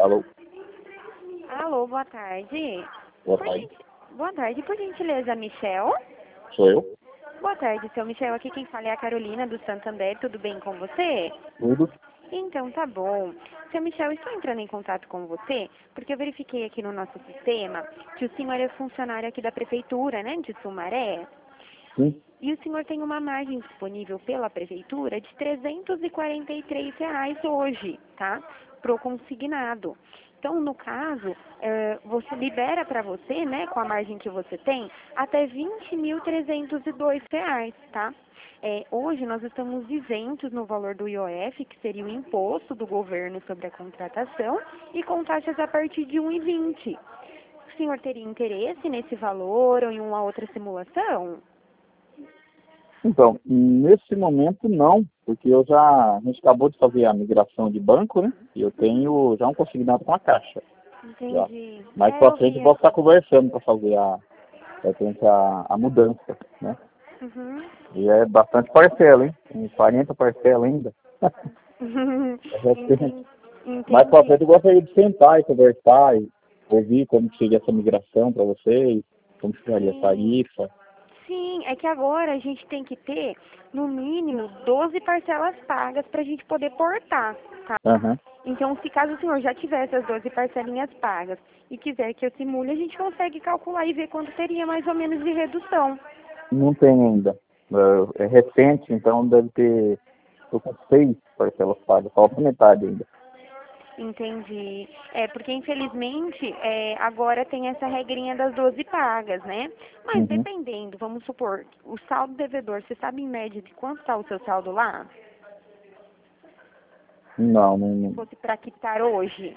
Alô? Alô, boa tarde. Boa tarde. Boa tarde, por gentileza, Michel? Sou eu? Boa tarde, seu Michel. Aqui quem fala é a Carolina do Santander. Tudo bem com você? Tudo? Então, tá bom. Seu Michel, estou entrando em contato com você porque eu verifiquei aqui no nosso sistema que o senhor é funcionário aqui da prefeitura, né, de Sumaré. Sim. E o senhor tem uma margem disponível pela prefeitura de R$ 343 hoje, tá? Pro consignado. Então, no caso, você libera para você, né, com a margem que você tem, até R$ 20.302, tá? Hoje nós estamos isentos no valor do IOF, que seria o imposto do governo sobre a contratação, e com taxas a partir de 1,20. O senhor teria interesse nesse valor ou em uma outra simulação? Então, nesse momento não, porque a gente acabou de fazer a migração de banco, né? E eu tenho já um consignado com a Caixa. Já. Entendi. Mais Eu pra frente eu vi posso estar aqui. conversando para fazer a mudança, né? Uhum. E é bastante parcela, hein? Tem 40 parcelas ainda. É recente. Entendi. Mais pra Entendi. frente eu gostaria de sentar e conversar e ouvir como que seria essa migração para vocês, como ficaria a Sim. tarifa. Sim, é que agora a gente tem que ter, no mínimo, 12 parcelas pagas para a gente poder portar, tá? Aham. Então, se caso o senhor já tiver essas 12 parcelinhas pagas e quiser que eu simule, a gente consegue calcular e ver quanto teria mais ou menos de redução. Não tem ainda. É recente, então deve ter. Estou com 6 parcelas pagas, falta metade ainda. Entendi. Porque infelizmente agora tem essa regrinha das 12 pagas, né? Mas Uhum. dependendo, vamos supor, o saldo devedor, você sabe em média de quanto está o seu saldo lá? Não, Se não. fosse para quitar hoje,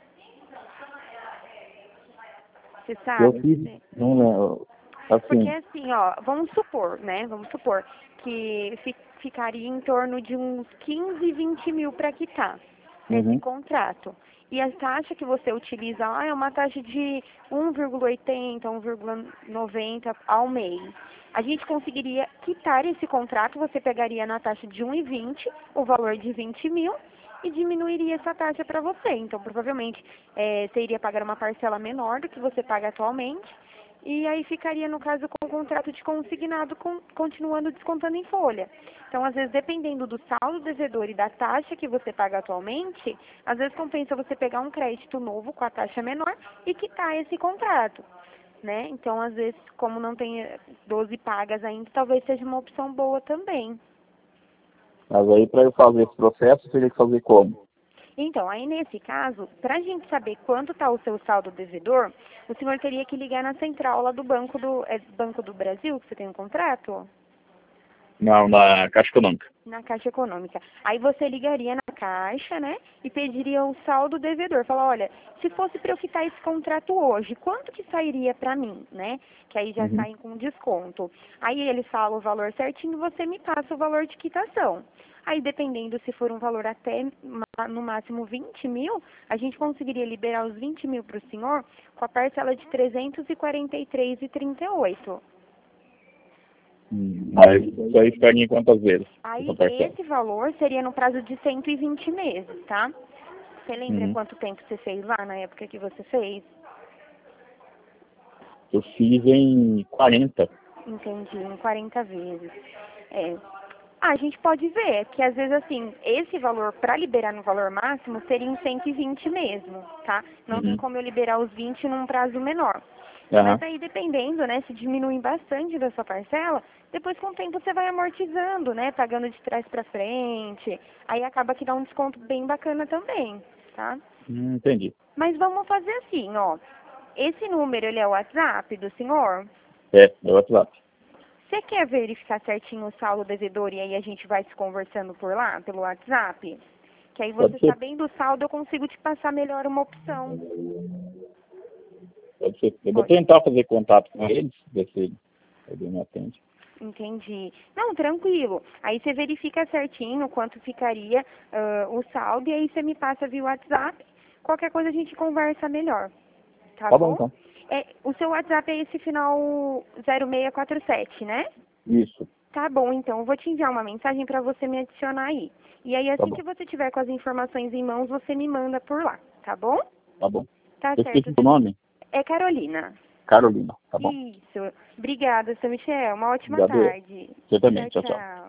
você Eu sabe? fiz, não lembro. Porque Assim, assim, ó, vamos supor, né? Vamos supor que ficaria em torno de uns 15, 20 mil para quitar esse uhum. contrato. E a taxa que você utiliza lá é uma taxa de 1,80, 1,90 ao mês. A gente conseguiria quitar esse contrato, você pegaria na taxa de 1,20, o valor de 20 mil, e diminuiria essa taxa para você. Então, provavelmente, você iria pagar uma parcela menor do que você paga atualmente, e aí ficaria, no caso, com o contrato de consignado continuando descontando em folha. Então, às vezes, dependendo do saldo devedor e da taxa que você paga atualmente, às vezes compensa você pegar um crédito novo com a taxa menor e quitar esse contrato, né? Então, às vezes, como não tem 12 pagas ainda, talvez seja uma opção boa também. Mas aí para eu fazer esse processo, eu teria que fazer como? Então, aí nesse caso, para a gente saber quanto está o seu saldo devedor, o senhor teria que ligar na central lá do Banco do Brasil, que você tem um contrato? Não, na Caixa Econômica. Na Caixa Econômica. Aí você ligaria na Caixa, né? E pediria o saldo devedor. Fala, olha, se fosse para eu quitar esse contrato hoje, quanto que sairia para mim, né? Que aí já Uhum. saem com desconto. Aí ele fala o valor certinho, você me passa o valor de quitação. Aí, dependendo se for um valor até no máximo 20 mil, a gente conseguiria liberar os 20 mil para o senhor com a parcela de 343,38. Mas isso aí ficaria em quantas vezes? Essa Aí, parcela? esse valor seria no prazo de 120 meses, tá? Você lembra Uhum. quanto tempo você fez lá na época que você fez? Eu fiz em 40. Entendi, em 40 vezes. É. A gente pode ver que, às vezes, assim, esse valor, para liberar no valor máximo, seria em 120 mesmo, tá? Não tem Uhum. como eu liberar os 20 num prazo menor. Mas Aham. aí, dependendo, né, se diminuir bastante da sua parcela, depois com o tempo você vai amortizando, né, pagando de trás para frente. Aí acaba que dá um desconto bem bacana também, tá? Entendi. Mas vamos fazer assim, ó. Esse número, ele é o WhatsApp do senhor? É o WhatsApp. Você quer verificar certinho o saldo devedor e aí a gente vai se conversando por lá, pelo WhatsApp? Que aí Pode você ser. sabendo o saldo, eu consigo te passar melhor uma opção. Pode ser. Eu vou Pode. tentar fazer contato com eles, ver se ele me atende. Entendi. Não, tranquilo. Aí você verifica certinho quanto ficaria o saldo e aí você me passa via WhatsApp. Qualquer coisa a gente conversa melhor. Tá Tá bom, bom? então. O seu WhatsApp é esse final 0647, né? Isso. Tá bom, então. Eu vou te enviar uma mensagem para você me adicionar aí. E aí, Tá assim bom. que você tiver com as informações em mãos, você me manda por lá, tá bom? Tá bom. Tá Eu esqueci certo. o nome? É Carolina. Carolina, tá bom. Isso. Obrigada, seu Michel. Uma ótima Obrigado. tarde. Você também. Tchau, tchau. Tchau.